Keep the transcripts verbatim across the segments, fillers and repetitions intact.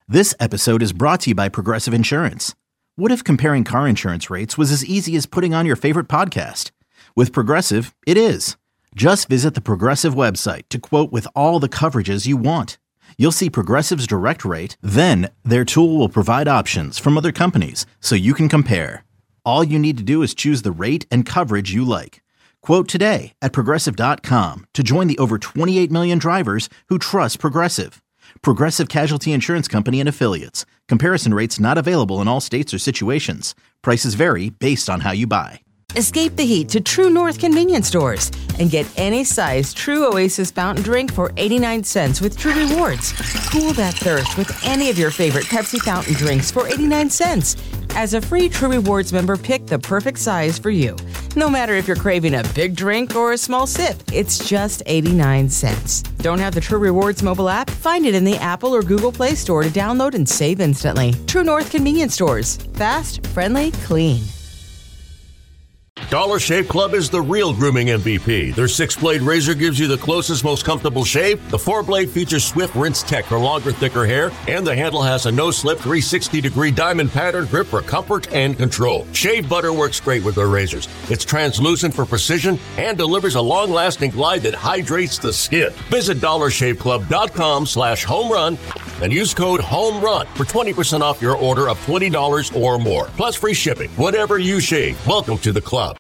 This episode is brought to you by Progressive Insurance. What if comparing car insurance rates was as easy as putting on your favorite podcast? With Progressive, it is. Just visit the Progressive website to quote with all the coverages you want. You'll see Progressive's direct rate, then their tool will provide options from other companies so you can compare. All you need to do is choose the rate and coverage you like. Quote today at progressive dot com to join the over twenty-eight million drivers who trust Progressive. Progressive Casualty Insurance Company and Affiliates. Comparison rates not available in all states or situations. Prices vary based on how you buy. Escape the heat to True North convenience stores and get any size True Oasis fountain drink for eighty-nine cents with True Rewards. Cool that thirst with any of your favorite Pepsi fountain drinks for eighty-nine cents. As a free True Rewards member, pick the perfect size for you. No matter if you're craving a big drink or a small sip, it's just eighty-nine cents. Don't have the True Rewards mobile app? Find it in the Apple or Google Play Store to download and save instantly. True North convenience stores. Fast, friendly, clean. Dollar Shave Club is the real grooming M V P. Their six-blade razor gives you the closest, most comfortable shave. The four-blade features swift rinse tech for longer, thicker hair. And the handle has a no-slip three hundred sixty degree diamond pattern grip for comfort and control. Shave butter works great with their razors. It's translucent for precision and delivers a long-lasting glide that hydrates the skin. Visit dollar shave club dot com slash home run and use code HOMERUN for twenty percent off your order of twenty dollars or more. Plus free shipping. Whatever you shave, welcome to the club.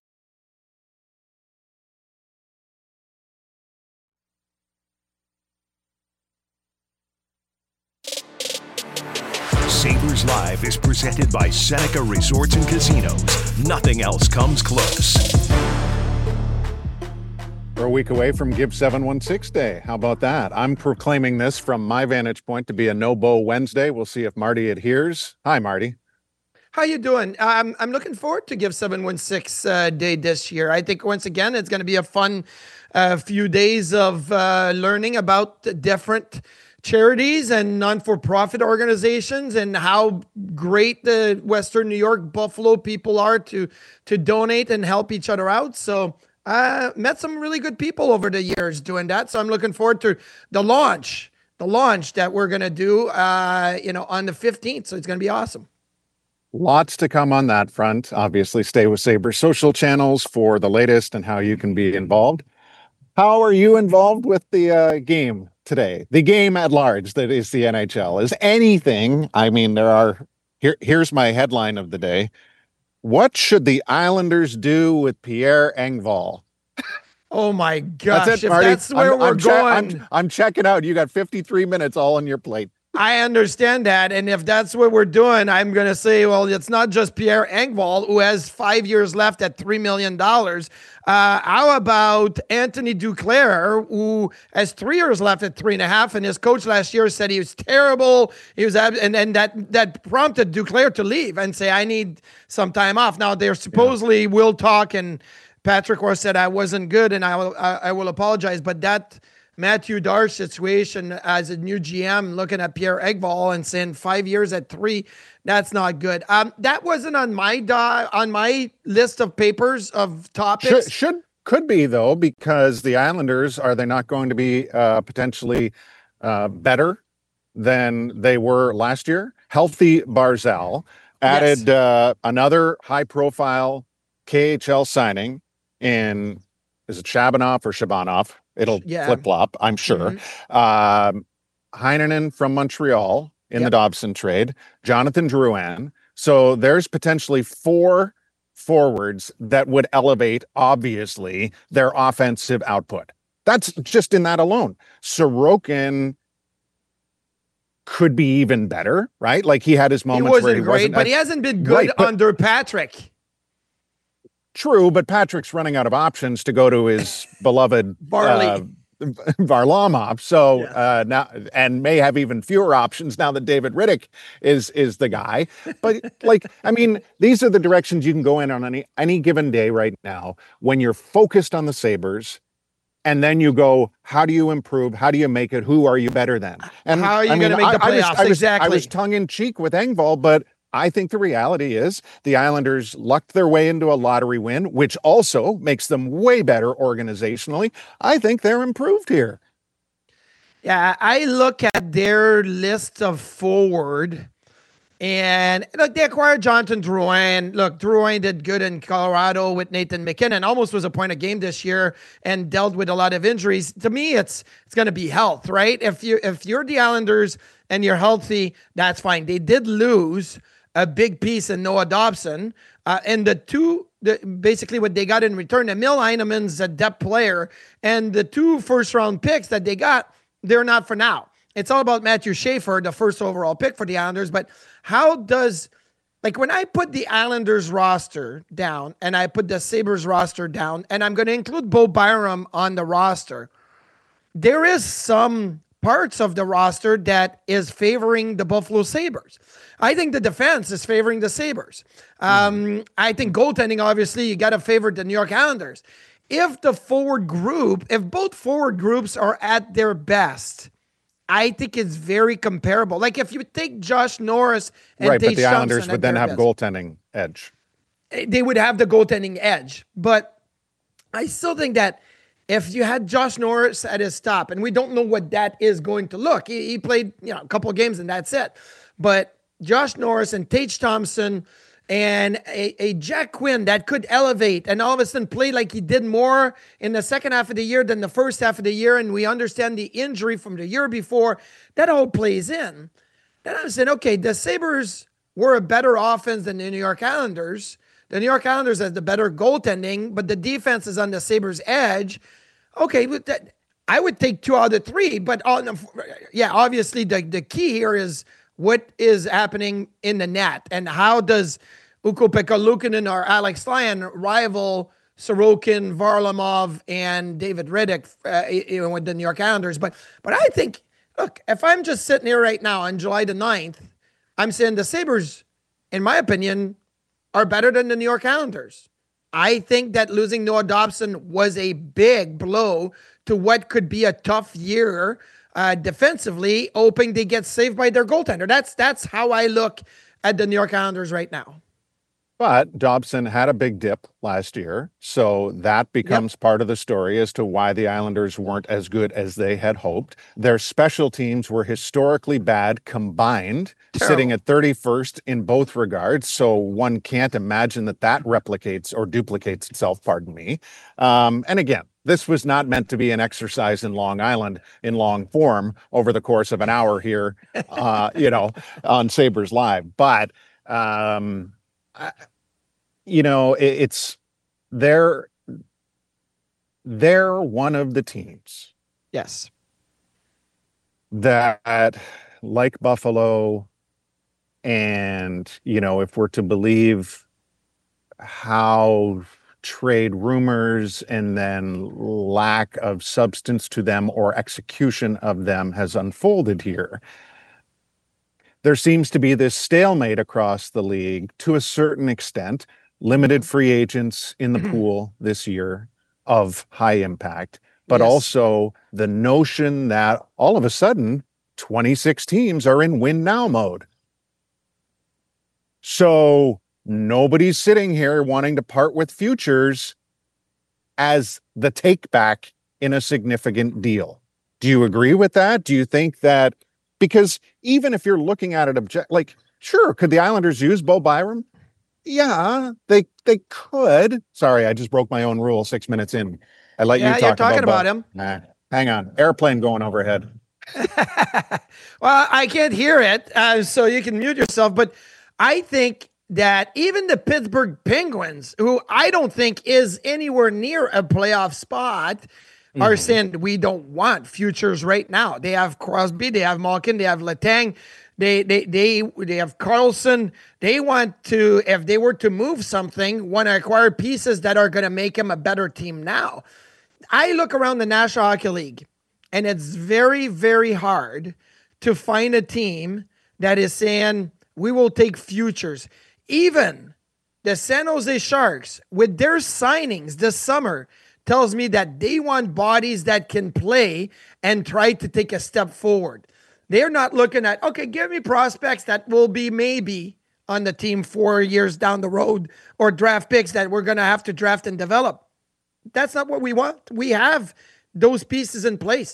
Sabres Live is presented by Seneca Resorts and Casinos. Nothing else comes close. We're a week away from Give seven one six Day. How about that? I'm proclaiming this from my vantage point to be a no-bow Wednesday. We'll see if Marty adheres. Hi, Marty. How you doing? Um, I'm looking forward to Give seven one six uh, Day this year. I think, once again, it's going to be a fun uh, few days of uh, learning about the different charities and non-for-profit organizations and how great the Western New York Buffalo people are to to donate and help each other out. So I uh, met some really good people over the years doing that. So I'm looking forward to the launch, the launch that we're going to do, uh, you know, on the fifteenth. So it's going to be awesome. Lots to come on that front. Obviously, stay with Sabres social channels for the latest and how you can be involved. How are you involved with the uh, game today? The game at large that is the N H L. Is anything, I mean, there are, here. here's my headline of the day. What should the Islanders do with Pierre Engvall? Oh my gosh, that's it, if Marty. that's where I'm, we're I'm che- going. I'm, I'm checking out. You got fifty-three minutes all on your plate. I understand that. And if that's what we're doing, I'm going to say, well, it's not just Pierre Engvall, who has five years left at three million dollars. Uh, how about Anthony Duclair, who has three years left at three and a half, and his coach last year said he was terrible. He was, and, and that, that prompted Duclair to leave and say, I need some time off. Now, they're supposedly yeah. will talk, and Patrick Roy said I wasn't good, and I will, I, I will apologize. But that Matthew Darche situation as a new G M looking at Pierre Engvall and saying five years at three, that's not good. Um, that wasn't on my do- on my list of papers of topics. Should, should could be though, because the Islanders, are they not going to be uh, potentially uh, better than they were last year? Healthy Barzal added yes. uh, another high profile K H L signing in, is it Shabanov or Shabanov? It'll yeah. flip-flop, I'm sure. Mm-hmm. Um, Heinonen from Montreal in yep. the Dobson trade. Jonathan Drouin. So there's potentially four forwards that would elevate, obviously, their offensive output. That's just in that alone. Sorokin could be even better, right? Like he had his moments he wasn't where he great, wasn't. But at, he hasn't been good right, but, under Patrick. True, but Patrick's running out of options to go to his beloved Barley. Uh, Varlamov. So yeah. uh, now, and may have even fewer options now that David Riddick is is the guy. But like, I mean, these are the directions you can go in on any any given day right now when you're focused on the Sabres. And then you go, how do you improve? How do you make it? Who are you better than? And how are you I mean, going to make the I, playoffs? I was, I was, exactly. I was tongue in cheek with Engvall, but I think the reality is the Islanders lucked their way into a lottery win, which also makes them way better organizationally. I think they're improved here. Yeah, I look at their list of forward, and look, they acquired Jonathan Drouin. Look, Drouin did good in Colorado with Nathan McKinnon. Almost was a point a game this year and dealt with a lot of injuries. To me, it's it's going to be health, right? If you if you're the Islanders and you're healthy, that's fine. They did lose a big piece in Noah Dobson, uh, and the two. The, basically what they got in return, Emil Heineman's a depth player, and the two first round picks that they got, they're not for now. It's all about Matthew Schaefer, the first overall pick for the Islanders. But how does, like when I put the Islanders roster down and I put the Sabres roster down, and I'm going to include Bo Byram on the roster, there is some parts of the roster that is favoring the Buffalo Sabres. I think the defense is favoring the Sabres. Um, mm-hmm. I think goaltending, obviously, you got to favor the New York Islanders. If the forward group, if both forward groups are at their best, I think it's very comparable. Like if you take Josh Norris and right, Tage but the Islanders Thompson would then have best, goaltending edge. They would have the goaltending edge. But I still think that if you had Josh Norris at his top, and we don't know what that is going to look. He, he played, you know, a couple of games and that's it. But Josh Norris and Tage Thompson and a, a Jack Quinn that could elevate and all of a sudden play like he did more in the second half of the year than the first half of the year. And we understand the injury from the year before. That all plays in. Then I'm saying, okay, the Sabres were a better offense than the New York Islanders. The New York Islanders has the better goaltending, but the defense is on the Sabres' edge. Okay, but that, I would take two out of three. But on, yeah, obviously the, the key here is what is happening in the net and how does Ukko-Pekka Luukkonen or Alex Lyon rival Sorokin, Varlamov, and David Rittich uh, with the New York Islanders. But but I think, look, if I'm just sitting here right now on July the ninth, I'm saying the Sabres, in my opinion, are better than the New York Islanders. I think that losing Noah Dobson was a big blow to what could be a tough year Uh, defensively, hoping they get saved by their goaltender. That's that's how I look at the New York Islanders right now. But Dobson had a big dip last year, so that becomes yep. part of the story as to why the Islanders weren't as good as they had hoped. Their special teams were historically bad combined, Terrible. sitting at thirty-first in both regards, so one can't imagine that that replicates or duplicates itself, pardon me. Um, and again, this was not meant to be an exercise in Long Island in long form over the course of an hour here, uh, you know, on Sabres Live. But, um, I, you know, it, it's they're they're one of the teams. Yes. That, like Buffalo, and, you know, if we're to believe how trade rumors and then lack of substance to them or execution of them has unfolded here, there seems to be this stalemate across the league to a certain extent. Limited free agents in the pool this year of high impact, but yes. also the notion that all of a sudden twenty-six teams are in win now mode. So nobody's sitting here wanting to part with futures as the take back in a significant deal. Do you agree with that? Do you think that, because even if you're looking at it object, like, sure, could the Islanders use Bo Byram? Yeah, they they could. Sorry, I just broke my own rule six minutes in. I let yeah, you talk you're talking about, about him. Nah, hang on, airplane going overhead. Well, I can't hear it, uh, so you can mute yourself. But I think that even the Pittsburgh Penguins, who I don't think is anywhere near a playoff spot, mm-hmm. are saying we don't want futures right now. They have Crosby, they have Malkin, they have Letang, they they they they have Carlson. They want to, if they were to move something, want to acquire pieces that are going to make them a better team now. I look around the National Hockey League, and it's very, very hard to find a team that is saying we will take futures. Even the San Jose Sharks, with their signings this summer, tells me that they want bodies that can play and try to take a step forward. They're not looking at, okay, give me prospects that will be maybe on the team four years down the road, or draft picks that we're going to have to draft and develop. That's not what we want. We have those pieces in place.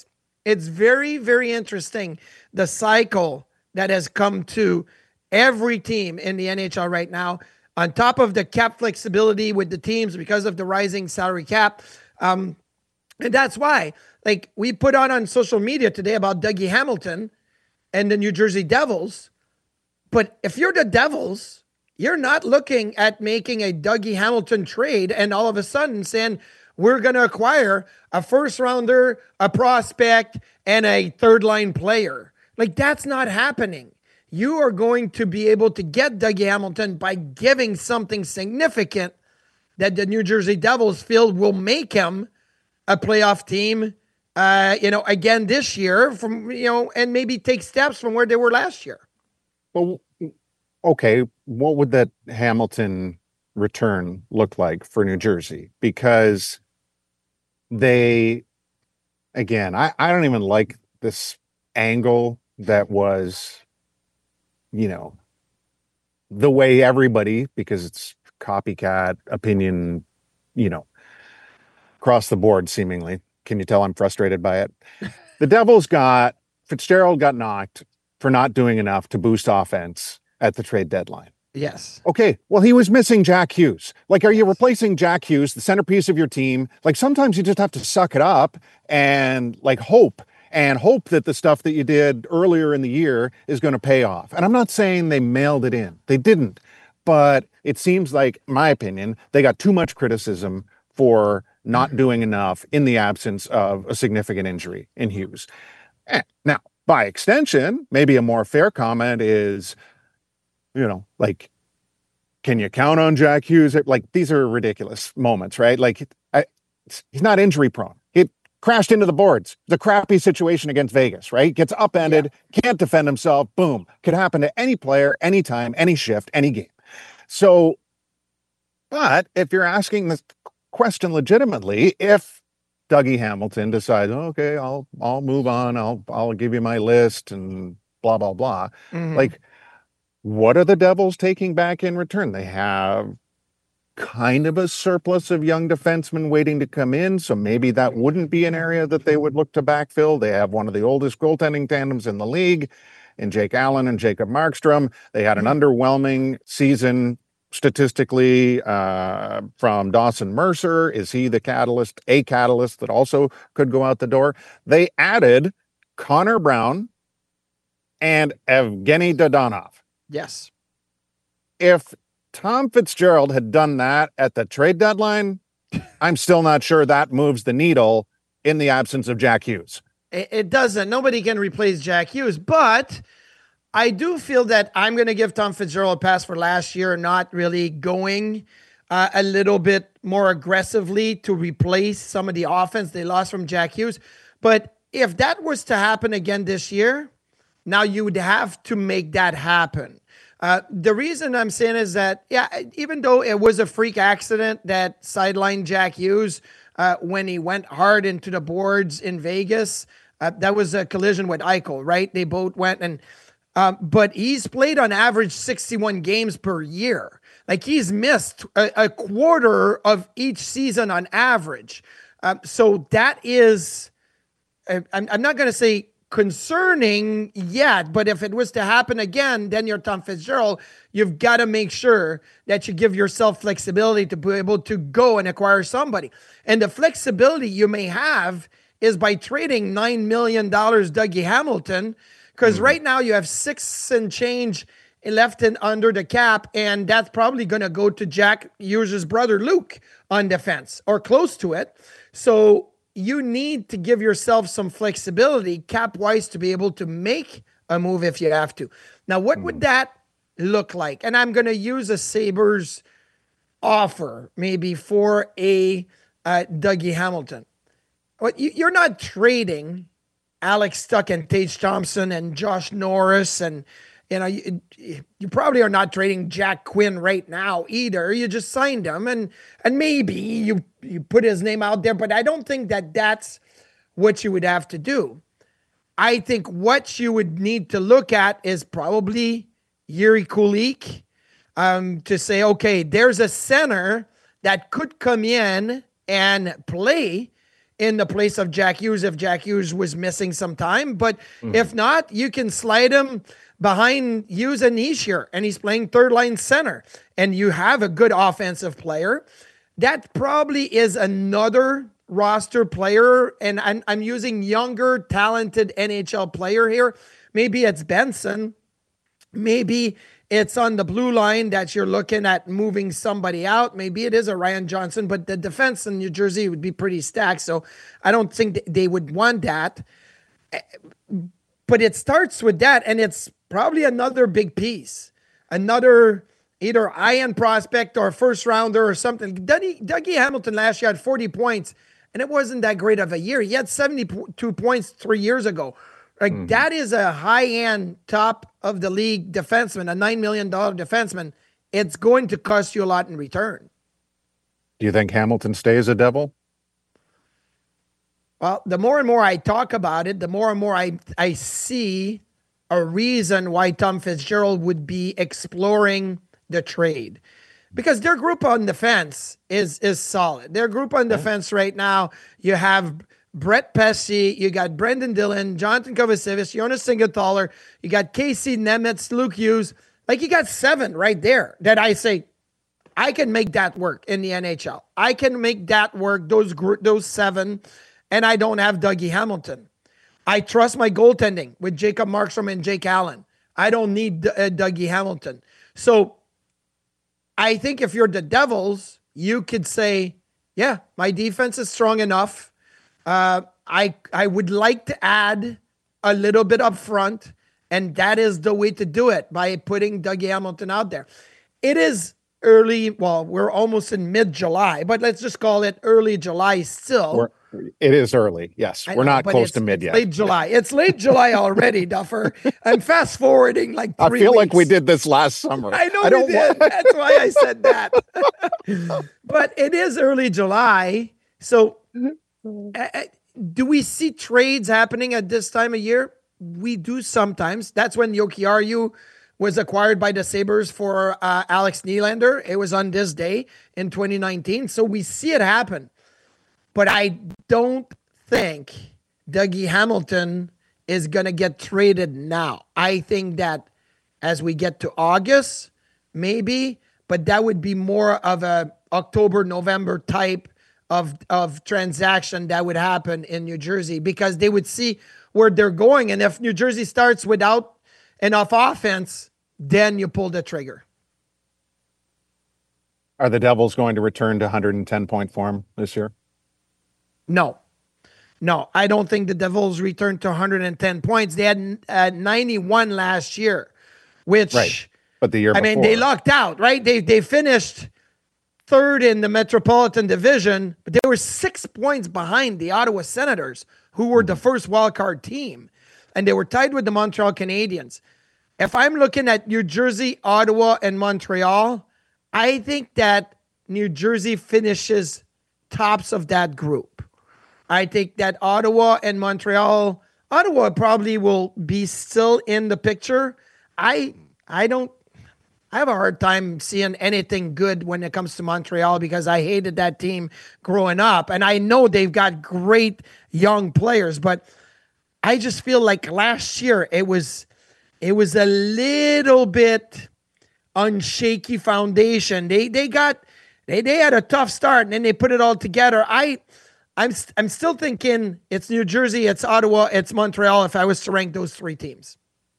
It's very, very interesting, the cycle that has come to every team in the N H L right now, on top of the cap flexibility with the teams because of the rising salary cap. Um, and that's why, like, we put on on social media today about Dougie Hamilton and the New Jersey Devils. But if you're the Devils, you're not looking at making a Dougie Hamilton trade and all of a sudden saying, we're going to acquire a first rounder, a prospect, and a third line player. Like, that's not happening. You are going to be able to get Dougie Hamilton by giving something significant that the New Jersey Devils feel will make him a playoff team, uh, you know, again this year, from, you know, and maybe take steps from where they were last year. Well, okay, what would that Hamilton return look like for New Jersey? Because they, again, I, I don't even like this angle that was, you know, the way everybody, because it's copycat opinion, you know, across the board, seemingly. Can you tell I'm frustrated by it? The Devils got, Fitzgerald got knocked for not doing enough to boost offense at the trade deadline. Yes. Okay, well, he was missing Jack Hughes. Like, are you replacing Jack Hughes, the centerpiece of your team? Like, sometimes you just have to suck it up and, like, hope and hope that the stuff that you did earlier in the year is going to pay off. And I'm not saying they mailed it in. They didn't. But it seems like, in my opinion, they got too much criticism for not doing enough in the absence of a significant injury in Hughes. Eh, now, by extension, maybe a more fair comment is, you know, like, can you count on Jack Hughes? Like, these are ridiculous moments, right? Like, I, he's not injury prone. He crashed into the boards. It's a crappy situation against Vegas, right? Gets upended, yeah. Can't defend himself. Boom. Could happen to any player, anytime, any shift, any game. So, but if you're asking this question legitimately, if Dougie Hamilton decides, okay, I'll I'll move on, I'll I'll give you my list and blah blah blah, mm-hmm. like, what are the Devils taking back in return? They have kind of a surplus of young defensemen waiting to come in, so maybe that wouldn't be an area that they would look to backfill. They have one of the oldest goaltending tandems in the league in Jake Allen and Jacob Markstrom. They had an underwhelming season statistically uh, from Dawson Mercer. Is he the catalyst, a catalyst that also could go out the door? They added Connor Brown and Evgeny Dodonov. Yes. If Tom Fitzgerald had done that at the trade deadline, I'm still not sure that moves the needle in the absence of Jack Hughes. It, it doesn't. Nobody can replace Jack Hughes, but I do feel that I'm going to give Tom Fitzgerald a pass for last year, not really going uh, a little bit more aggressively to replace some of the offense they lost from Jack Hughes. But if that was to happen again this year, now you would have to make that happen. Uh, the reason I'm saying is that, yeah, even though it was a freak accident that sidelined Jack Hughes uh, when he went hard into the boards in Vegas, uh, that was a collision with Eichel, right? They both went and, um, but he's played on average sixty-one games per year. Like, he's missed a, a quarter of each season on average. Um, so that is, I'm, I'm not going to say concerning yet, but if it was to happen again, then you're Tom Fitzgerald. You've got to make sure that you give yourself flexibility to be able to go and acquire somebody. And the flexibility you may have is by trading nine million dollars Dougie Hamilton, because mm-hmm. right now you have six and change left and under the cap, and that's probably going to go to Jack Hughes' brother Luke on defense or close to it. So you need to give yourself some flexibility cap-wise to be able to make a move if you have to. Now, what mm. would that look like? And I'm going to use a Sabres offer maybe for a uh, Dougie Hamilton. Well, you, you're not trading Alex Stuck and Tage Thompson and Josh Norris, and you know you, you probably are not trading Jack Quinn right now either. You just signed him, and and maybe you you put his name out there, but I don't think that that's what you would have to do. I think what you would need to look at is probably Yuri Kulik, um, to say, okay, there's a center that could come in and play in the place of Jack Hughes if Jack Hughes was missing some time. But mm. if not, you can slide him behind Hughes and Hischier, and he's playing third line center, and you have a good offensive player. That probably is another roster player, and I'm, I'm using younger, talented N H L player here. Maybe it's Benson. Maybe it's on the blue line that you're looking at moving somebody out. Maybe it is a Ryan Johnson, but the defense in New Jersey would be pretty stacked, so I don't think they would want that. But it starts with that, and it's probably another big piece. Another either high-end prospect or first rounder or something. Dougie, Dougie Hamilton last year had forty points, and it wasn't that great of a year. He had seventy-two points three years ago. Like mm-hmm. that is a high-end, top of the league defenseman, a nine million dollars defenseman. It's going to cost you a lot in return. Do you think Hamilton stays a Devil? Well, the more and more I talk about it, the more and more I, I see a reason why Tom Fitzgerald would be exploring the trade. Because their group on defense is is solid. Their group on defense right now, you have Brett Pesce, you got Brendan Dillon, Jonathan Kovacevic, Jonas Siegenthaler, you got Casey Nemetz, Luke Hughes. Like, you got seven right there that I say, I can make that work in the N H L. I can make that work, those those seven, and I don't have Dougie Hamilton. I trust my goaltending with Jacob Markstrom and Jake Allen. I don't need uh, Dougie Hamilton. So I think if you're the Devils, you could say, yeah, my defense is strong enough. Uh, I I would like to add a little bit up front, and that is the way to do it, by putting Dougie Hamilton out there. It is early, well, we're almost in mid-July, but let's just call it early July still. We're, it is early, yes. I we're know, not close to it's mid yet. Late July. It's late July already, Duffer. I'm fast forwarding like three I feel weeks. like we did this last summer. I know I don't we did. want... That's why I said that. But it is early July. So uh, do we see trades happening at this time of year? We do sometimes. That's when Jokiharju was acquired by the Sabres for uh, Alex Nylander. It was on this day in twenty nineteen. So we see it happen. But I don't think Dougie Hamilton is going to get traded now. I think that as we get to August, maybe, but that would be more of a October, November type of, of transaction that would happen in New Jersey, because they would see where they're going. And if New Jersey starts without enough offense, then you pull the trigger. Are the Devils going to return to one hundred ten point form this year? No, no, I don't think the Devils returned to one hundred ten points. They had uh, ninety-one last year, which, right. But the year I before, mean, they lucked out, right? They they finished third in the Metropolitan Division, but they were six points behind the Ottawa Senators, who were the first wildcard team, and they were tied with the Montreal Canadiens. If I'm looking at New Jersey, Ottawa, and Montreal, I think that New Jersey finishes tops of that group. I think that Ottawa and Montreal, Ottawa probably will be still in the picture. I I don't, I have a hard time seeing anything good when it comes to Montreal, because I hated that team growing up. And I know they've got great young players, but I just feel like last year it was, it was a little bit unshaky foundation. They they got, they, they had a tough start, and then they put it all together. I, I'm I'm still thinking it's New Jersey, it's Ottawa, it's Montreal if I was to rank those three teams.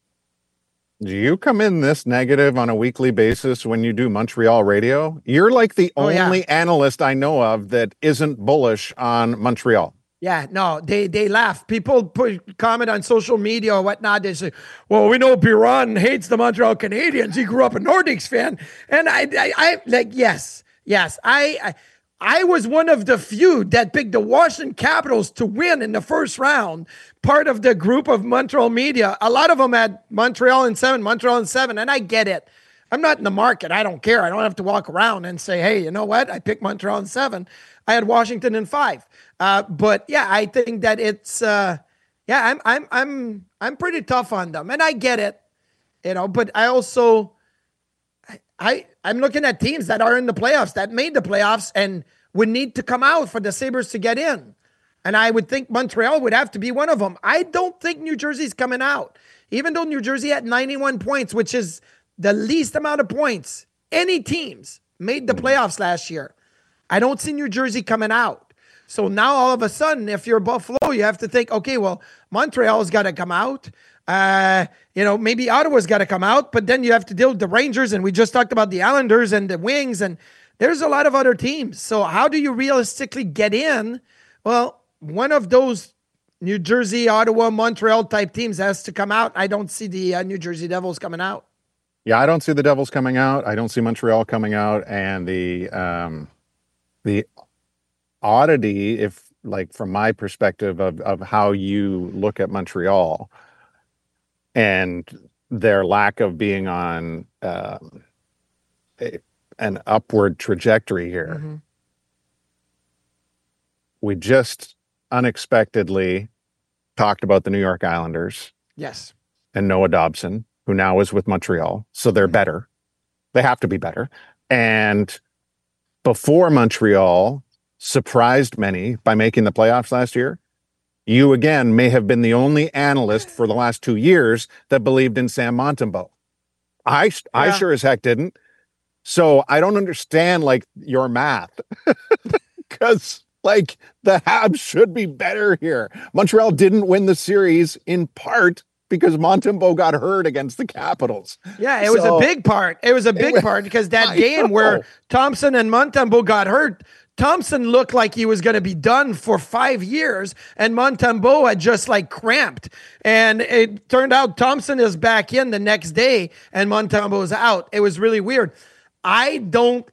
Do you come in this negative on a weekly basis when you do Montreal radio? You're like the oh, only yeah. analyst I know of that isn't bullish on Montreal. Yeah, no, they they laugh. People put comment on social media or whatnot. They say, well, we know Biron hates the Montreal Canadiens. He grew up a Nordiques fan. And I, I, I like, yes, yes, I, I I was one of the few that picked the Washington Capitals to win in the first round, part of the group of Montreal media. A lot of them had Montreal in seven, Montreal in seven, and I get it. I'm not in the market. I don't care. I don't have to walk around and say, hey, you know what? I picked Montreal in seven. I had Washington in five. Uh, but yeah, I think that it's, uh, yeah, I'm, I'm, I'm, I'm pretty tough on them, and I get it, you know, but I also, I, I'm looking at teams that are in the playoffs, that made the playoffs and would need to come out for the Sabres to get in. And I would think Montreal would have to be one of them. I don't think New Jersey's coming out. Even though New Jersey had ninety-one points, which is the least amount of points any teams made the playoffs last year, I don't see New Jersey coming out. So now all of a sudden, if you're Buffalo, you have to think, okay, well, Montreal's got to come out. Uh, you know, maybe Ottawa's got to come out, but then you have to deal with the Rangers, and we just talked about the Islanders and the Wings, and there's a lot of other teams. So how do you realistically get in? Well, one of those New Jersey, Ottawa, Montreal type teams has to come out. I don't see the uh, New Jersey Devils coming out. Yeah, I don't see the Devils coming out. I don't see Montreal coming out. And the um, the oddity, if like from my perspective of of how you look at Montreal and their lack of being on um, a, an upward trajectory here, Mm-hmm. we just unexpectedly talked about the New York Islanders Yes. and Noah Dobson, who now is with Montreal. So they're better. They have to be better. And before Montreal surprised many by making the playoffs last year, you again may have been the only analyst for the last two years that believed in Sam Montembeault. I, I Yeah. sure as heck didn't. So I don't understand like your math because like the Habs should be better here. Montreal didn't win the series in part because Montembeault got hurt against the Capitals. Yeah, it was So- a big part. It was a big was- part because that I game know. where Thompson and Montembeault got hurt, Thompson looked like he was going to be done for five years, and Montembeault had just like cramped. And it turned out Thompson is back in the next day, and Montembeault is out. It was really weird. I don't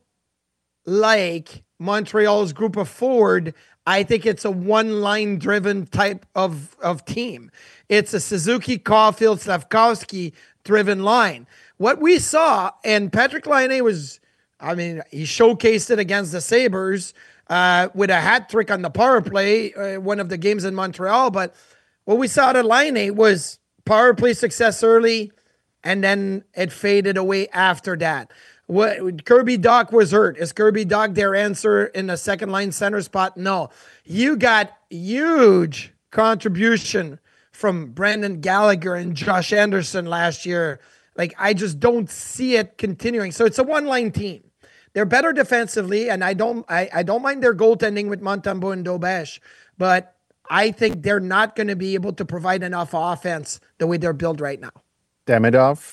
like Montreal's group of forward. I think it's a one-line driven type of, of team. It's a Suzuki, Caulfield, Slavkovsky driven line. What we saw, and Patrick Laine was, I mean, he showcased it against the Sabres uh, with a hat trick on the power play, uh, one of the games in Montreal. But what we saw at Laine was power play success early, and then it faded away after that. What Kirby Dach was hurt. Is Kirby Dach their answer in the second line center spot? No. You got huge contribution from Brendan Gallagher and Josh Anderson last year. Like, I just don't see it continuing. So it's a one-line team. They're better defensively, and I don't I, I don't mind their goaltending with Montembeault and Dobesh, but I think they're not going to be able to provide enough offense the way they're built right now. Demidov.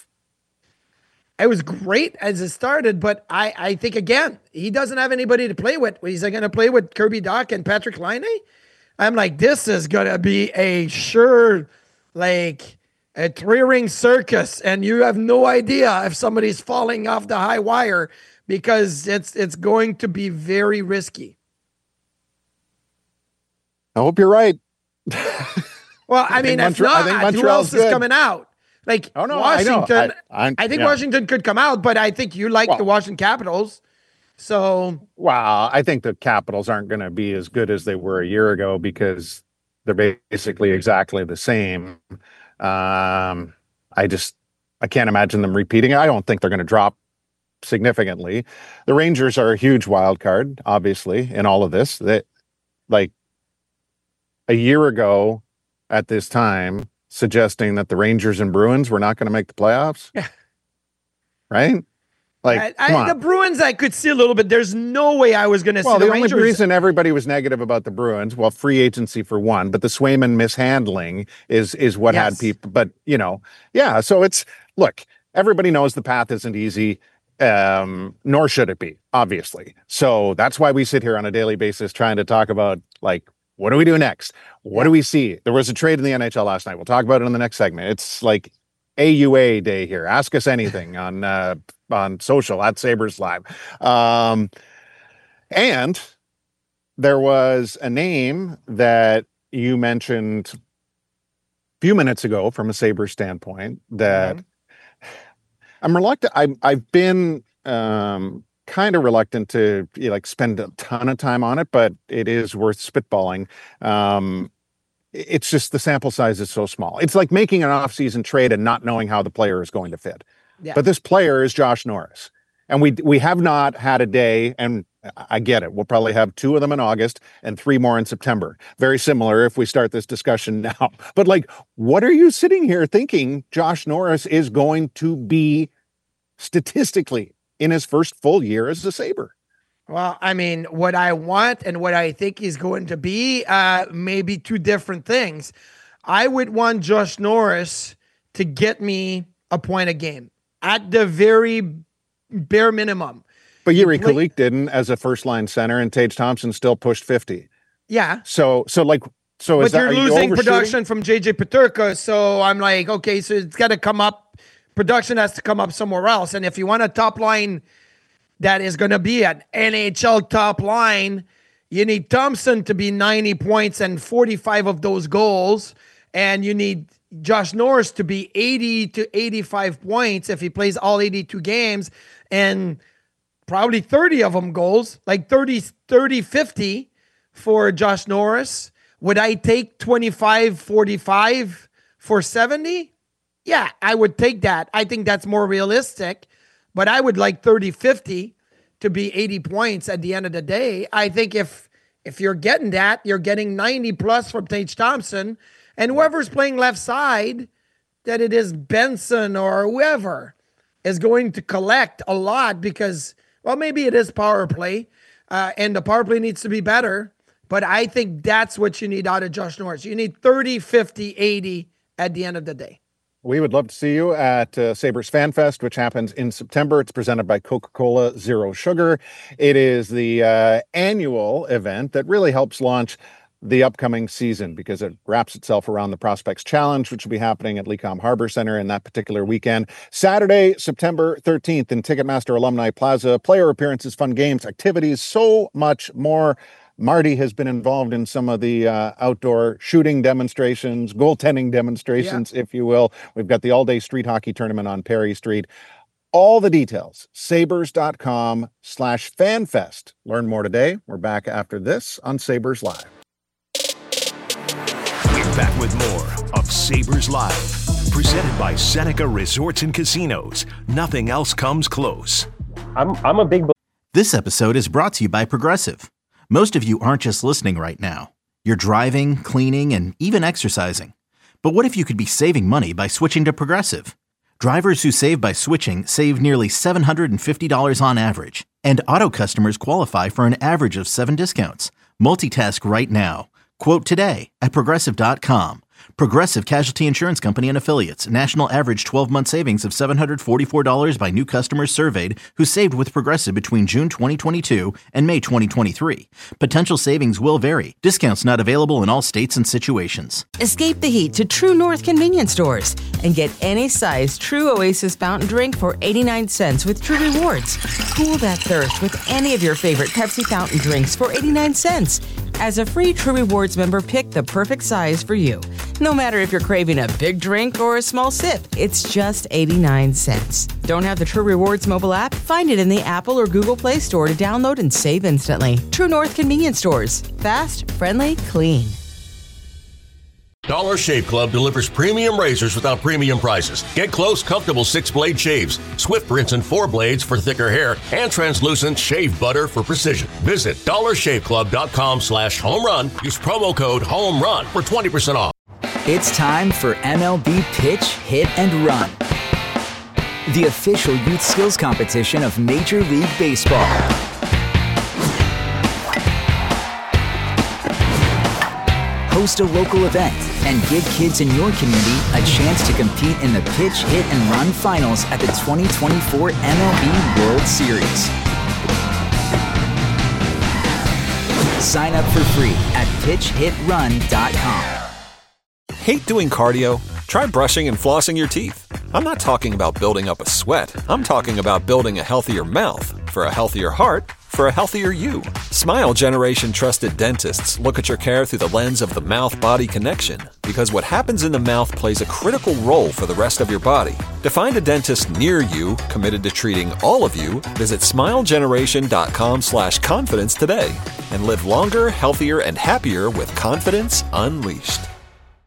It was great as it started, but I, I think, again, he doesn't have anybody to play with. He's going to play with Kirby Dach and Patrick Laine. I'm like, this is going to be a sure, like, a three-ring circus, and you have no idea if somebody's falling off the high wire because it's it's going to be very risky. I hope you're right. Well, I, I mean, think if Montre- I not, think who Montreal's else is good. coming out? Like, Oh, no, I know. Washington, I- I'm- I think yeah. Washington could come out, but I think you like Well- the Washington Capitals. So, Well, I think the Capitals aren't going to be as good as they were a year ago because they're basically exactly the same. Um, I just, I can't imagine them repeating it. I don't think they're going to drop significantly. The Rangers are a huge wild card, obviously, in all of this. That, like, a year ago at this time, suggesting that the Rangers and Bruins were not going to make the playoffs. Yeah. Right? Like, I, come I, on. the Bruins, I could see a little bit. There's no way I was going to Well, see the, the, only Rangers. reason everybody was negative about the Bruins, well, free agency for one, but the Swayman mishandling is is what had Yes. people. But you know, yeah. So it's look, everybody knows the path isn't easy, um, nor should it be, obviously. So that's why we sit here on a daily basis trying to talk about like, what do we do next? What do we see? There was a trade in the N H L last night. We'll talk about it in the next segment. It's like A U A day here. Ask us anything on uh, on social at Sabres Live. Um, and there was a name that you mentioned a few minutes ago from a Sabres standpoint that Mm-hmm. I'm reluctant. I, I've been um, kind of reluctant to you know, like spend a ton of time on it, but it is worth spitballing. Um, it's just the sample size is so small. It's like making an off-season trade and not knowing how the player is going to fit. Yeah. But this player is Josh Norris. And we we have not had a day, and I get it. We'll probably have two of them in August and three more in September. Very similar if we start this discussion now. But like, what are you sitting here thinking Josh Norris is going to be statistically in his first full year as a Sabre? Well, I mean, what I want and what I think he's going to be, uh, maybe two different things. I would want Josh Norris to get me a point a game at the very bare minimum. But Yuri Kulich didn't as a first line center, and Tage Thompson still pushed fifty. Yeah. So, so like, so but is that, you're are losing you production from J J Peterka. So I'm like, okay, so it's got to come up. Production has to come up somewhere else. And if you want a top line that is going to be an N H L top line, you need Thompson to be ninety points and forty-five of those goals. And you need Josh Norris to be eighty to eighty-five points if he plays all eighty-two games, and probably thirty of them goals, like thirty, thirty, fifty for Josh Norris. Would I take twenty-five, forty-five for seventy? Yeah, I would take that. I think that's more realistic, but I would like thirty, fifty to be eighty points at the end of the day. I think if if you're getting that, you're getting ninety plus from Tage Thompson, and whoever's playing left side, that it is Benson or whoever, is going to collect a lot because, well, maybe it is power play, uh, and the power play needs to be better, but I think that's what you need out of Josh Norris. You need thirty, fifty, eighty at the end of the day. We would love to see you at uh, Sabres Fan Fest, which happens in September. It's presented by Coca-Cola Zero Sugar. It is the uh, annual event that really helps launch the upcoming season because it wraps itself around the Prospects Challenge, which will be happening at Lecom Harbor Center in that particular weekend. Saturday, September thirteenth in Ticketmaster Alumni Plaza. Player appearances, fun games, activities, so much more. Marty has been involved in some of the uh, outdoor shooting demonstrations, goaltending demonstrations, yeah. if you will. We've got the all-day street hockey tournament on Perry Street. All the details, sabres.com slash fanfest. Learn more today. We're back after this on Sabres Live. We're back with more of Sabres Live, presented by Seneca Resorts and Casinos. Nothing else comes close. I'm I'm a big... This episode is brought to you by Progressive. Most of you aren't just listening right now. You're driving, cleaning, and even exercising. But what if you could be saving money by switching to Progressive? Drivers who save by switching save nearly seven hundred fifty dollars on average. And auto customers qualify for an average of seven discounts. Multitask right now. Quote today at Progressive dot com. Progressive Casualty Insurance Company and Affiliates. National average twelve-month savings of seven hundred forty-four dollars by new customers surveyed who saved with Progressive between June twenty twenty-two and May twenty twenty-three. Potential savings will vary. Discounts not available in all states and situations. Escape the heat to True North convenience stores and get any size True Oasis fountain drink for eighty-nine cents with True Rewards. Cool that thirst with any of your favorite Pepsi fountain drinks for eighty-nine cents. As a free True Rewards member, pick the perfect size for you. No matter if you're craving a big drink or a small sip, it's just eighty-nine cents. Don't have the True Rewards mobile app? Find it in the Apple or Google Play Store to download and save instantly. True North convenience stores. Fast, friendly, clean. Dollar Shave Club delivers premium razors without premium prices. Get close, comfortable six-blade shaves, swift rinse and four blades for thicker hair, and translucent shave butter for precision. Visit dollar shave club dot com slash home run. Use promo code HOMERUN for twenty percent off. It's time for M L B Pitch, Hit, and Run, the official youth skills competition of Major League Baseball. Host a local event and give kids in your community a chance to compete in the Pitch, Hit, and Run finals at the twenty twenty-four M L B World Series. Sign up for free at pitch hit run dot com. Hate doing cardio? Try brushing and flossing your teeth. I'm not talking about building up a sweat. I'm talking about building a healthier mouth for a healthier heart for a healthier you. Smile Generation trusted dentists look at your care through the lens of the mouth-body connection, because what happens in the mouth plays a critical role for the rest of your body. To find a dentist near you committed to treating all of you, visit smile generation dot com slash confidence today and live longer, healthier, and happier with confidence unleashed.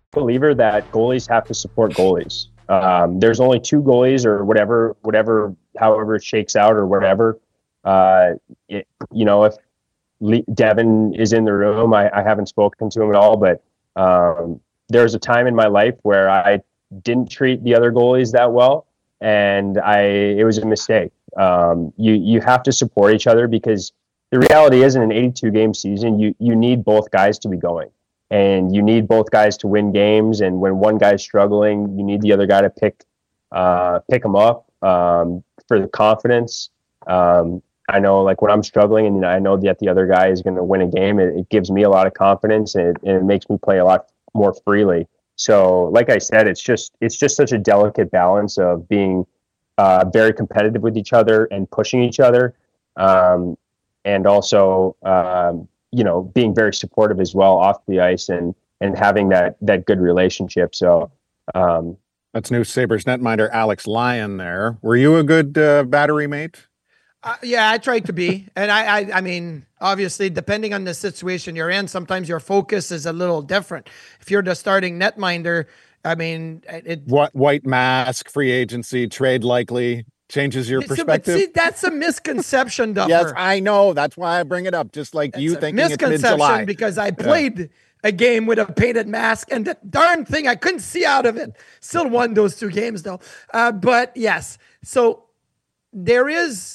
Believer that goalies have to support goalies. Um, there's only two goalies or whatever, whatever, however it shakes out or whatever. Uh, it, you know, if Le- Devin is in the room, I, I haven't spoken to him at all, but um, there was a time in my life where I didn't treat the other goalies that well, and I it was a mistake. Um, you you have to support each other, because the reality is, in an eighty-two game season, you you need both guys to be going, and you need both guys to win games. And when one guy's struggling, you need the other guy to pick uh, pick them up um, for the confidence. Um, I know, like, when I'm struggling and I know that the other guy is going to win a game, it, it gives me a lot of confidence, and it, and it makes me play a lot more freely. So, like I said, it's just it's just such a delicate balance of being uh, very competitive with each other and pushing each other, um, and also um, you know, being very supportive as well off the ice, and and having that that good relationship. So um, that's new Sabres netminder Alex Lyon. There, were you a good uh, battery mate? Uh, yeah, I tried to be. And I, I, I mean, obviously, depending on the situation you're in, sometimes your focus is a little different. If you're the starting netminder, I mean, it. What white mask, free agency, trade likely changes your perspective. See, that's a misconception, Duffer. Yes, I know. That's why I bring it up. Just like that's you thinking it's mid-July. Misconception, because I played yeah. a game with a painted mask, and the darn thing, I couldn't see out of it. Still won those two games, though. Uh, but yes, so there is.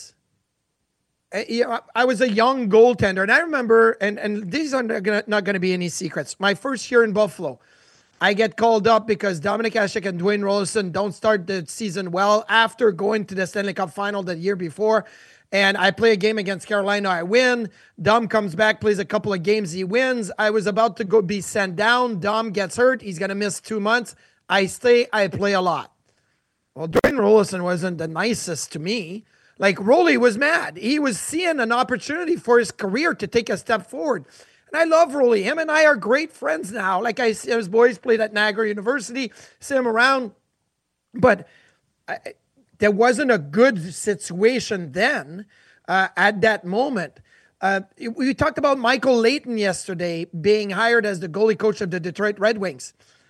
I was a young goaltender, and I remember, and, and these are not going to be any secrets. My first year in Buffalo, I get called up because Dominik Hasek and Dwayne Roloson don't start the season well after going to the Stanley Cup final the year before. And I play a game against Carolina. I win. Dom comes back, plays a couple of games. He wins. I was about to go be sent down. Dom gets hurt. He's going to miss two months. I stay. I play a lot. Well, Dwayne Roloson wasn't the nicest to me. Like, Rolly was mad. He was seeing an opportunity for his career to take a step forward. And I love Rolly. Him and I are great friends now. Like, I see his boys played at Niagara University, see him around. But I, there wasn't a good situation then uh, at that moment. Uh, we talked about Michael Leighton yesterday being hired as the goalie coach of the Detroit Red Wings.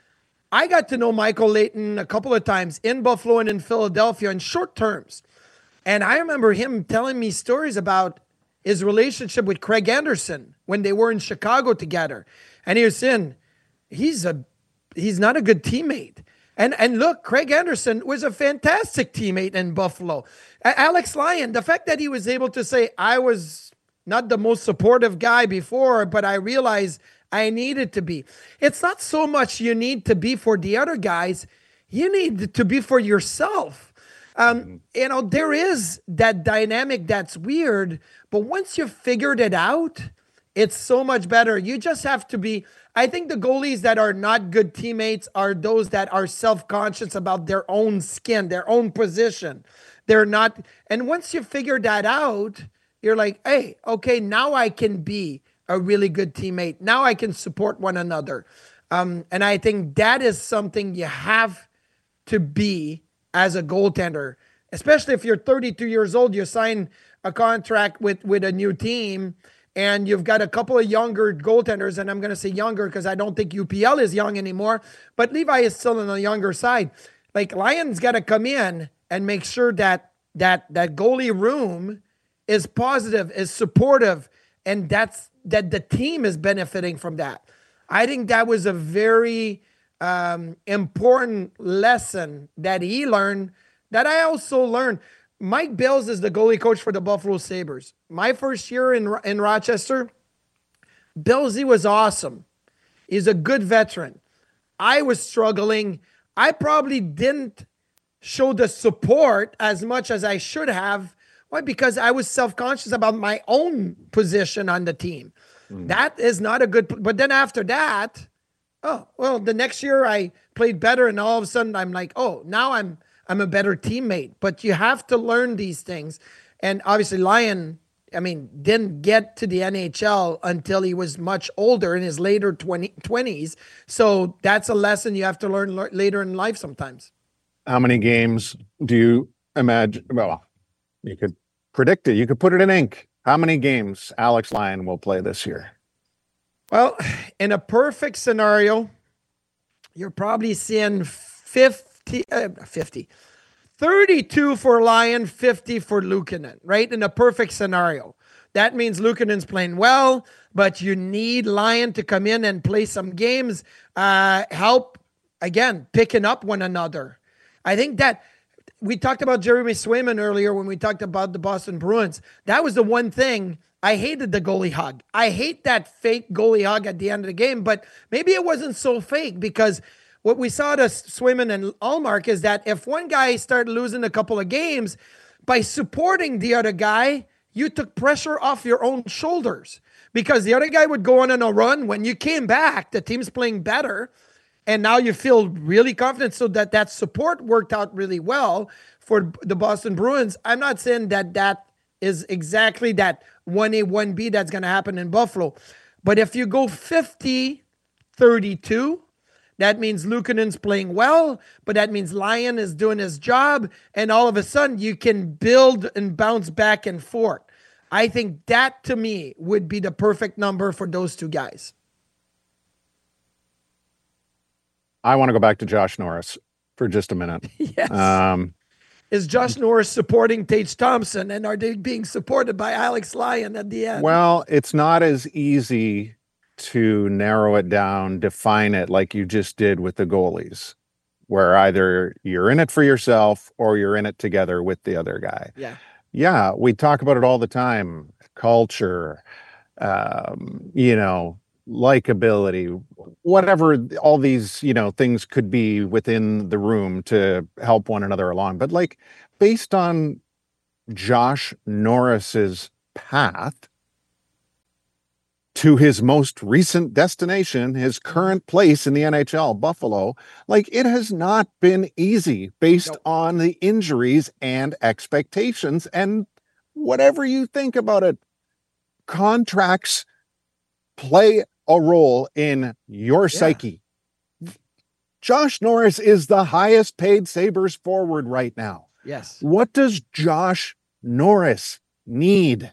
I got to know Michael Leighton a couple of times in Buffalo and in Philadelphia in short terms. And I remember him telling me stories about his relationship with Craig Anderson when they were in Chicago together. And he was saying, he's a he's not a good teammate. And and look, Craig Anderson was a fantastic teammate in Buffalo. Alex Lyon, the fact that he was able to say, I was not the most supportive guy before, but I realized I needed to be. It's not so much you need to be for the other guys. You need to be for yourself. Um, you know, there is that dynamic that's weird, but once you've figured it out, it's so much better. You just have to be, I think the goalies that are not good teammates are those that are self-conscious about their own skin, their own position. They're not, and once you figure that out, you're like, hey, okay, now I can be a really good teammate. Now I can support one another. Um, and I think that is something you have to be as a goaltender, especially if you're thirty-two years old, you sign a contract with, with a new team and you've got a couple of younger goaltenders, and I'm going to say younger because I don't think U P L is young anymore, but Levi is still on the younger side. Like, Lyon's got to come in and make sure that that that goalie room is positive, is supportive, and that's that the team is benefiting from that. I think that was a very Um, important lesson that he learned, that I also learned. Mike Bills is the goalie coach for the Buffalo Sabres. My first year in in Rochester, Bills, he was awesome. He's a good veteran. I was struggling. I probably didn't show the support as much as I should have. Why? Because I was self-conscious about my own position on the team. Mm. That is not a good, but then after that, oh, well, the next year I played better, and all of a sudden I'm like, oh, now I'm I'm a better teammate. But you have to learn these things. And obviously Lyon, I mean, didn't get to the N H L until he was much older, in his later twenties. So that's a lesson you have to learn l- later in life sometimes. How many games do you imagine? Well, you could predict it. You could put it in ink. How many games Alex Lyon will play this year? Well, in a perfect scenario, you're probably seeing fifty, uh, fifty, thirty-two for Lyon, fifty for Luukkonen, right? In a perfect scenario. That means Luukkonen's playing well, but you need Lyon to come in and play some games, uh, help, again, picking up one another. I think that we talked about Jeremy Swayman earlier when we talked about the Boston Bruins. That was the one thing. I hated the goalie hug. I hate that fake goalie hug at the end of the game, but maybe it wasn't so fake because what we saw to Swayman and Ullmark is that if one guy started losing a couple of games, by supporting the other guy, you took pressure off your own shoulders because the other guy would go on a run. When you came back, the team's playing better, and now you feel really confident. So that that support worked out really well for the Boston Bruins. I'm not saying that that is exactly that one A, one B that's going to happen in Buffalo. But if you go fifty thirty-two, that means Luukkonen's playing well, but that means Lyon is doing his job, and all of a sudden you can build and bounce back and forth. I think that, to me, would be the perfect number for those two guys. I want to go back to Josh Norris for just a minute. Yes. Um, Is Josh Norris supporting Tage Thompson, and are they being supported by Alex Lyon at the end? Well, it's not as easy to narrow it down, define it like you just did with the goalies, where either you're in it for yourself or you're in it together with the other guy. Yeah. Yeah, we talk about it all the time. Culture, um, you know, likability, whatever all these, you know, things could be within the room to help one another along. But like based on Josh Norris's path to his most recent destination, his current place in the N H L, Buffalo, like it has not been easy based Nope. on the injuries and expectations. And whatever you think about it, contracts play a role in your Yeah. psyche. Josh Norris is the highest paid Sabres forward right now. Yes. What does Josh Norris need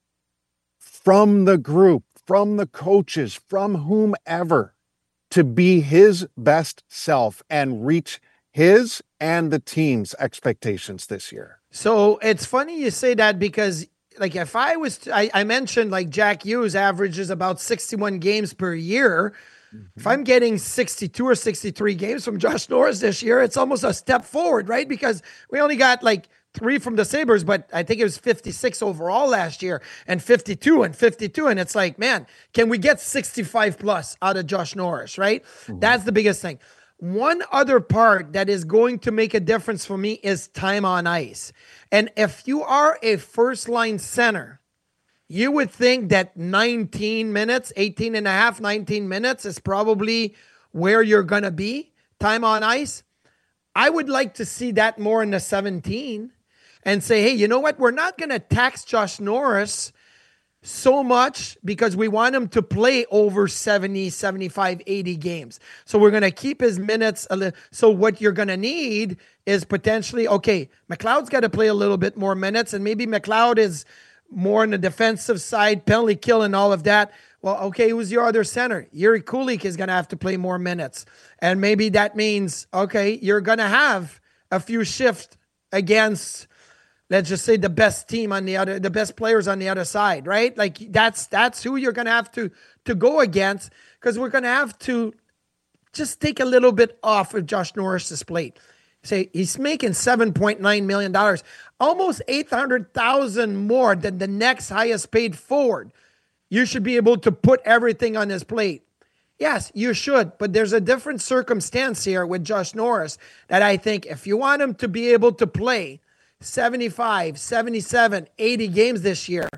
from the group, from the coaches, from whomever to be his best self and reach his and the team's expectations this year? So it's funny you say that because, like, if I was, to, I, I mentioned like Jack Hughes averages about sixty-one games per year. Mm-hmm. If I'm getting sixty-two or sixty-three games from Josh Norris this year, it's almost a step forward, right? Because we only got like three from the Sabres, but I think it was fifty-six overall last year and fifty-two and fifty-two. And it's like, man, can we get sixty-five plus out of Josh Norris, right? Mm-hmm. That's the biggest thing. One other part that is going to make a difference for me is time on ice. And if you are a first line center, you would think that nineteen minutes, eighteen and a half, nineteen minutes is probably where you're going to be. Time on ice. I would like to see that more in the seventeen and say, hey, you know what? We're not going to tax Josh Norris so much because we want him to play over seventy, seventy-five, eighty games. So we're going to keep his minutes a little. So what you're going to need is potentially, okay, McLeod's got to play a little bit more minutes, and maybe McLeod is more on the defensive side, penalty kill and all of that. Well, okay, who's your other center? Yuri Kulik is going to have to play more minutes. And maybe that means, okay, you're going to have a few shifts against, let's just say, the best team on the other, the best players on the other side, right? Like that's that's who you're going to have to to go against, because we're going to have to just take a little bit off of Josh Norris's plate. Say he's making seven point nine million dollars, almost eight hundred thousand dollars more than the next highest paid forward. You should be able to put everything on his plate. Yes, you should, but there's a different circumstance here with Josh Norris that I think if you want him to be able to play seventy-five, seventy-seven, eighty games this year,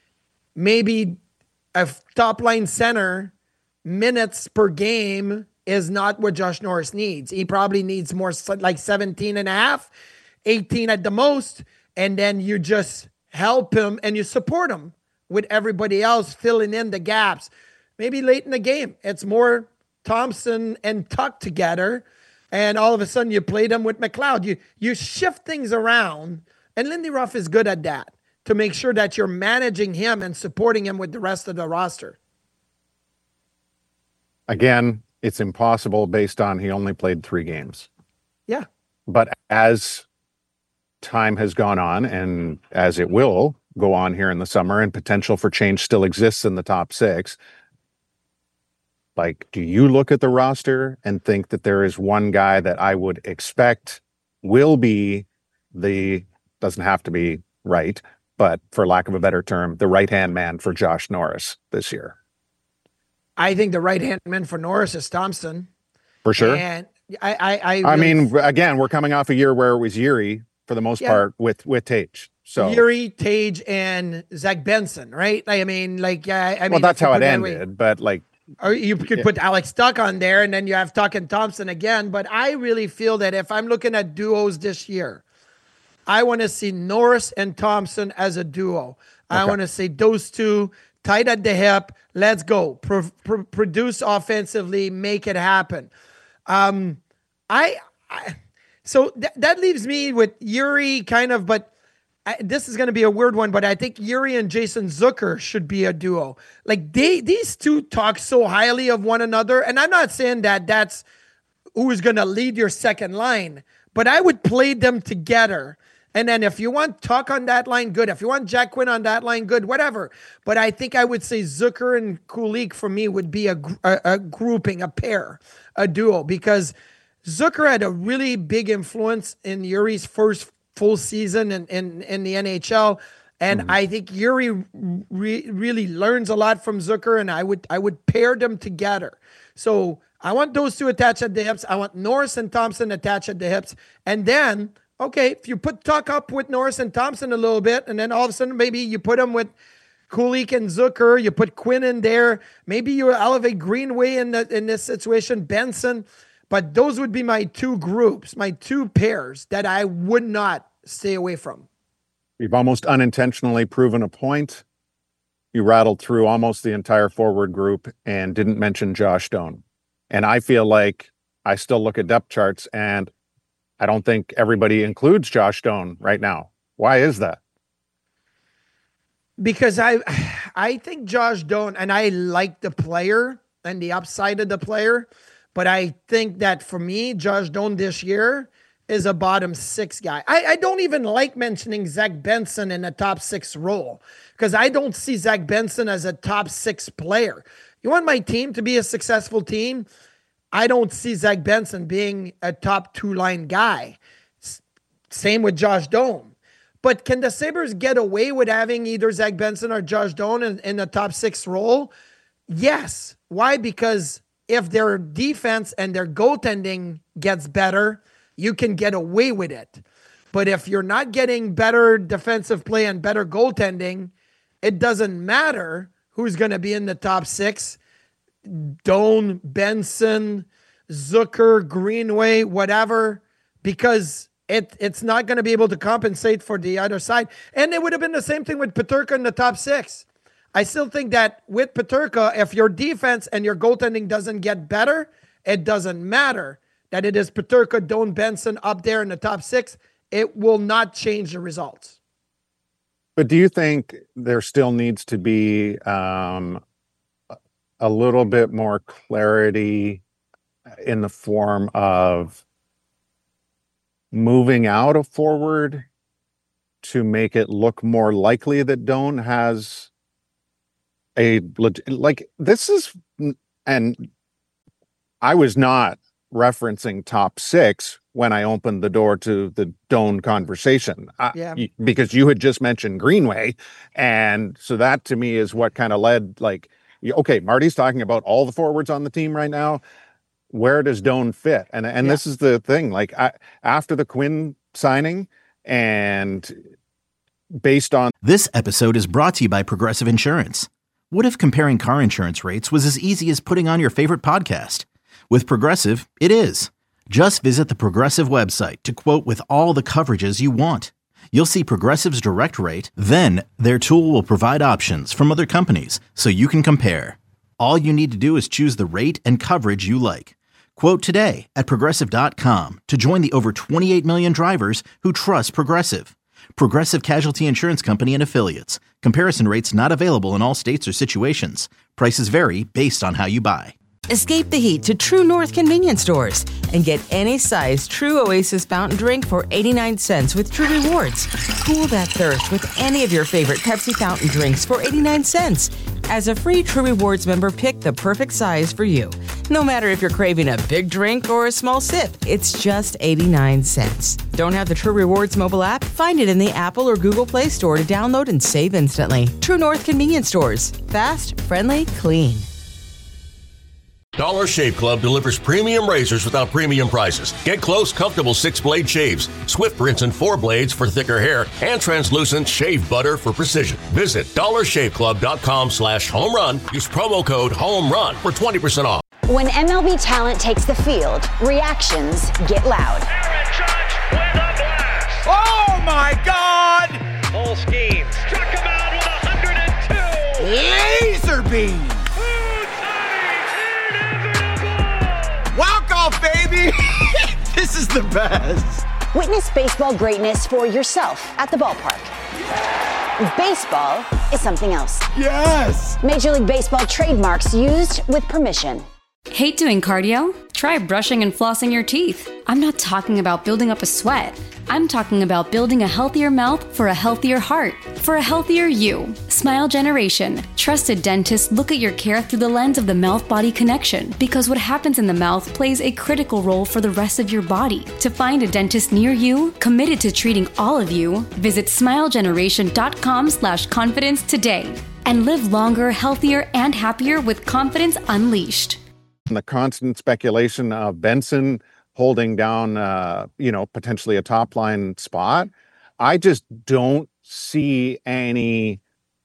maybe a top line center minutes per game is not what Josh Norris needs. He probably needs more like seventeen and a half, eighteen at the most. And then you just help him and you support him with everybody else filling in the gaps. Maybe late in the game, it's more Thompson and Tuck together. And all of a sudden you play them with McLeod. You, you shift things around. And Lindy Ruff is good at that, to make sure that you're managing him and supporting him with the rest of the roster. Again, it's impossible based on he only played three games. Yeah. But as time has gone on, and as it will go on here in the summer, and potential for change still exists in the top six, like, do you look at the roster and think that there is one guy that I would expect will be the, doesn't have to be right, but for lack of a better term, the right-hand man for Josh Norris this year? I think the right-hand man for Norris is Thompson. For sure. And I, I, I, I really, mean, again, we're coming off a year where it was Yuri for the most Yeah. part with, with Tage. So Yuri, Tage, and Zach Benson, right? I mean, like, I, I mean, well, that's if you how put it that way- ended, but like, Or you could Yeah. put Alex Tuck on there, and then you have Tuck and Thompson again. But I really feel that if I'm looking at duos this year, I want to see Norris and Thompson as a duo. I Okay. want to see those two tight at the hip. Let's go. Pro- pro- produce offensively, make it happen. Um, I, I so th- that leaves me with Yuri kind of, but I, this is going to be a weird one, but I think Yuri and Jason Zucker should be a duo. Like they, these two talk so highly of one another. And I'm not saying that that's who is going to lead your second line, but I would play them together. And then if you want Tuck on that line, good. If you want Jack Quinn on that line, good, whatever. But I think I would say Zucker and Kulik for me would be a, gr- a, a grouping, a pair, a duo, because Zucker had a really big influence in Yuri's first full season in, in, in the N H L. And Mm-hmm. I think Yuri re- really learns a lot from Zucker, and I would I would pair them together. So I want those two attached at the hips. I want Norris and Thompson attached at the hips. And then, okay, if you put Tuck up with Norris and Thompson a little bit, and then all of a sudden maybe you put them with Kulik and Zucker, you put Quinn in there, maybe you elevate Greenway in, the, in this situation, Benson. But those would be my two groups, my two pairs that I would not stay away from. you've almost unintentionally proven a point. You rattled through almost the entire forward group and didn't mention Josh Doan. And I feel like I still look at depth charts and I don't think everybody includes Josh Doan right now. Why is that? Because I I think Josh Doan, and I like the player and the upside of the player, but I think that for me, Josh Doan this year is a bottom six guy. I, I don't even like mentioning Zach Benson in a top six role because I don't see Zach Benson as a top six player. You want my team to be a successful team? I don't see Zach Benson being a top two line guy. S- Same with Josh Doan. But can the Sabres get away with having either Zach Benson or Josh Doan in, in the top six role? Yes. Why? Because if their defense and their goaltending gets better, you can get away with it. But if you're not getting better defensive play and better goaltending, it doesn't matter who's going to be in the top six. Doan, Benson, Zucker, Greenway, whatever, because it it's not going to be able to compensate for the other side. And it would have been the same thing with Peterka in the top six. I still think that with Peterka, if your defense and your goaltending doesn't get better, it doesn't matter that it is Peterka, Doan, Benson up there in the top six. It will not change the results. But do you think there still needs to be um, a little bit more clarity in the form of moving out of forward to make it look more likely that Doan has a leg- like this is, and I was not referencing top six when I opened the door to the Doan conversation, I, Yeah. y- because you had just mentioned Greenway, and so that to me is what kind of led like, y- okay, Marty's talking about all the forwards on the team right now. Where does Doan fit? And and Yeah. this is the thing, like I, after the Quinn signing and based on This episode is brought to you by Progressive Insurance. What if comparing car insurance rates was as easy as putting on your favorite podcast? With Progressive, it is. Just visit the Progressive website to quote with all the coverages you want. You'll see Progressive's direct rate, then their tool will provide options from other companies so you can compare. All you need to do is choose the rate and coverage you like. Quote today at progressive dot com to join the over twenty-eight million drivers who trust Progressive. Progressive Casualty Insurance Company and Affiliates. Comparison rates not available in all states or situations. Prices vary based on how you buy. Escape the heat to True North convenience stores and get any size True Oasis fountain drink for eighty-nine cents with True Rewards. Cool that thirst with any of your favorite Pepsi fountain drinks for eighty-nine cents. As a free True Rewards member, pick the perfect size for you. No matter if you're craving a big drink or a small sip, it's just eighty-nine cents. Don't have the True Rewards mobile app? Find it in the Apple or Google Play Store to download and save instantly. True North convenience stores. Fast, friendly, clean. Dollar Shave Club delivers premium razors without premium prices. Get close, comfortable six-blade shaves, swift rinse and four blades for thicker hair, and translucent shave butter for precision. Visit dollar shave club dot com slash home run. Use promo code HOMERUN for twenty percent off. When M L B talent takes the field, reactions get loud. Aaron Judge with a blast. Oh, my God! Full scheme. Struck him out with one hundred two. Laser beam. Walk off, baby! This is the best. Witness baseball greatness for yourself at the ballpark. Baseball is something else. Yes! Major League Baseball trademarks used with permission. Hate doing cardio? Try brushing and flossing your teeth. I'm not talking about building up a sweat. I'm talking about building a healthier mouth for a healthier heart, for a healthier you. Smile Generation. Trusted dentists look at your care through the lens of the mouth-body connection, because what happens in the mouth plays a critical role for the rest of your body. To find a dentist near you, committed to treating all of you, visit smile generation dot com slash confidence today. And live longer, healthier, and happier with confidence unleashed. The constant speculation of Benson holding down, uh, you know, potentially a top line spot. I just don't see any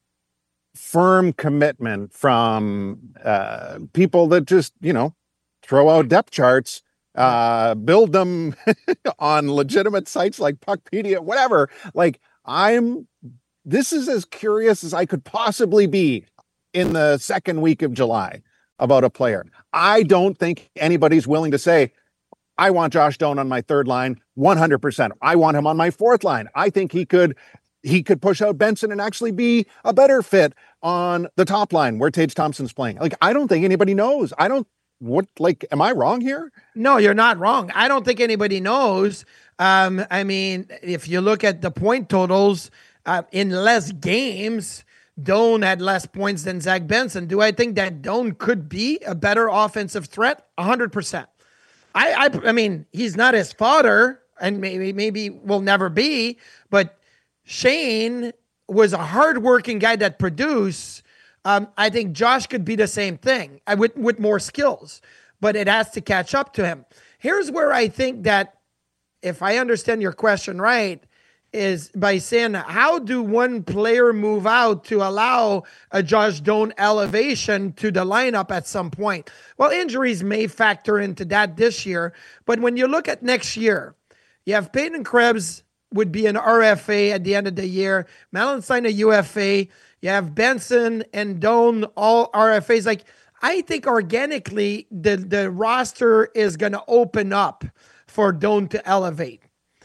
firm commitment from uh, people that just, you know, throw out depth charts, uh, build them on legitimate sites like Puckpedia, whatever. Like, I'm, this is as curious as I could possibly be in the second week of July about a player. I don't think anybody's willing to say, I want Josh Doan on my third line one hundred percent. I want him on my fourth line. I think he could he could push out Benson and actually be a better fit on the top line where Tage Thompson's playing. Like, I don't think anybody knows. I don't, what, like, am I wrong here? No, you're not wrong. I don't think anybody knows. Um, I mean, if you look at the point totals uh, in less games, Doan had less points than Zach Benson. Do I think that Doan could be a better offensive threat? one hundred percent. I, I, I mean, he's not his father, and maybe, maybe will never be, but Shane was a hardworking guy that produced. Um, I think Josh could be the same thing uh, with, with more skills, but it has to catch up to him. Here's where I think that, if I understand your question right, is by saying, how do one player move out to allow a Josh Doan elevation to the lineup at some point? Well, injuries may factor into that this year, but when you look at next year, you have Peyton Krebs would be an R F A at the end of the year, Malenstein a U F A, you have Benson and Doan all R F As. Like, I think organically the, the roster is going to open up for Doan to elevate.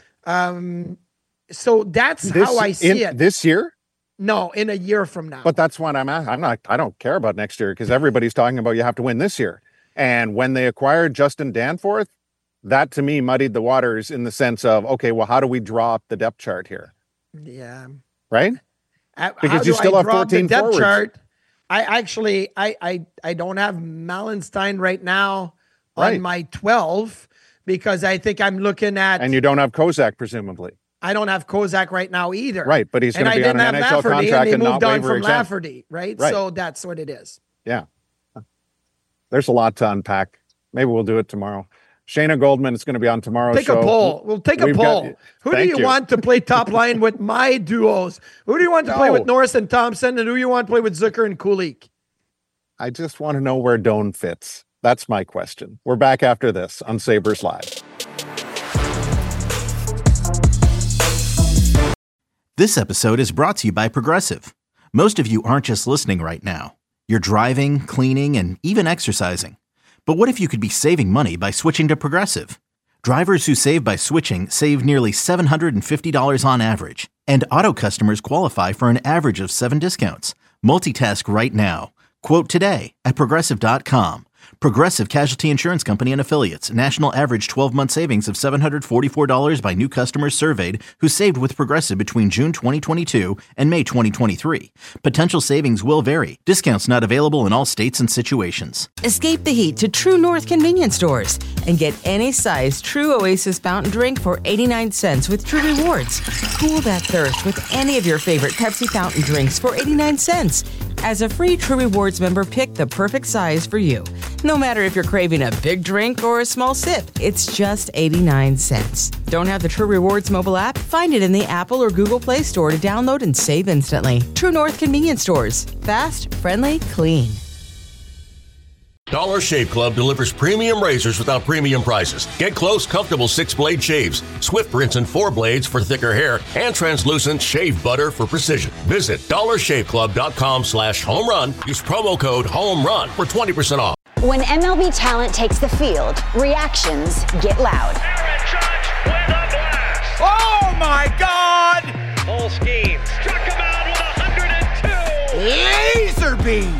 Um, So that's this, how I see in, it. This year? No, in a year from now. But that's what I'm at. I'm not, I don't care about next year because everybody's talking about you have to win this year. And when they acquired Justin Danforth, that to me muddied the waters in the sense of, okay, well, how do we draw up the depth chart here? Yeah. Right? How because you still I have fourteen the depth forwards. Chart? I actually, I, I, I don't have Malenstein right now on right. my twelve because I think I'm looking at. And you don't have Kozak, presumably. I don't have Kozak right now either. Right, but he's going to be on an N H L Lafferty, contract and, and they not moved on waiver from exempt. Lafferty, right? right? So that's what it is. Yeah. There's a lot to unpack. Maybe we'll do it tomorrow. Shayna Goldman is going to be on tomorrow's take show. Take a poll. We'll take a We've poll. Got, who do you, you want to play top line with my duos? Who do you want to no. play with Norris and Thompson? And who do you want to play with Zucker and Kulik? I just want to know where Doan fits. That's my question. We're back after this on Sabres Live. This episode is brought to you by Progressive. Most of you aren't just listening right now. You're driving, cleaning, and even exercising. But what if you could be saving money by switching to Progressive? Drivers who save by switching save nearly seven hundred fifty dollars on average. And auto customers qualify for an average of seven discounts. Multitask right now. Quote today at Progressive dot com. Progressive Casualty Insurance Company and Affiliates. National average twelve-month savings of seven hundred forty-four dollars by new customers surveyed who saved with Progressive between June twenty twenty-two and May twenty twenty-three. Potential savings will vary. Discounts not available in all states and situations. Escape the heat to True North convenience stores and get any size True Oasis fountain drink for eighty-nine cents with True Rewards. Cool that thirst with any of your favorite Pepsi fountain drinks for eighty-nine cents. As a free True Rewards member, pick the perfect size for you. No matter if you're craving a big drink or a small sip, it's just eighty-nine cents. Don't have the True Rewards mobile app? Find it in the Apple or Google Play Store to download and save instantly. True North convenience stores. Fast, friendly, clean. Dollar Shave Club delivers premium razors without premium prices. Get close, comfortable six-blade shaves, swift rinse and four blades for thicker hair, and translucent shave butter for precision. Visit dollar shave club dot com slash home run. Use promo code HOMERUN for twenty percent off. When M L B talent takes the field, reactions get loud. Aaron Judge with a blast. Oh my God! Full scheme. Struck him out with one hundred two. Laser beam.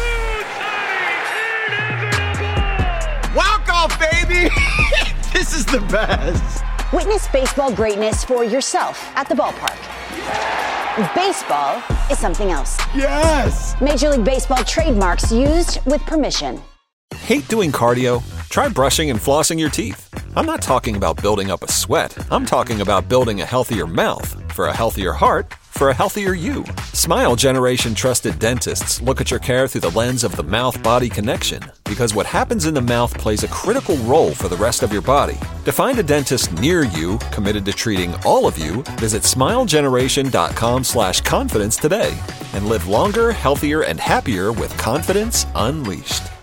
Walk off, baby! This is the best. Witness baseball greatness for yourself at the ballpark. Baseball is something else. Yes! Major League Baseball trademarks used with permission. Hate doing cardio? Try brushing and flossing your teeth. I'm not talking about building up a sweat. I'm talking about building a healthier mouth for a healthier heart, for a healthier you. Smile Generation trusted dentists look at your care through the lens of the mouth-body connection, because what happens in the mouth plays a critical role for the rest of your body. To find a dentist near you committed to treating all of you, visit smile generation dot com slash confidence today and live longer, healthier, and happier with confidence unleashed.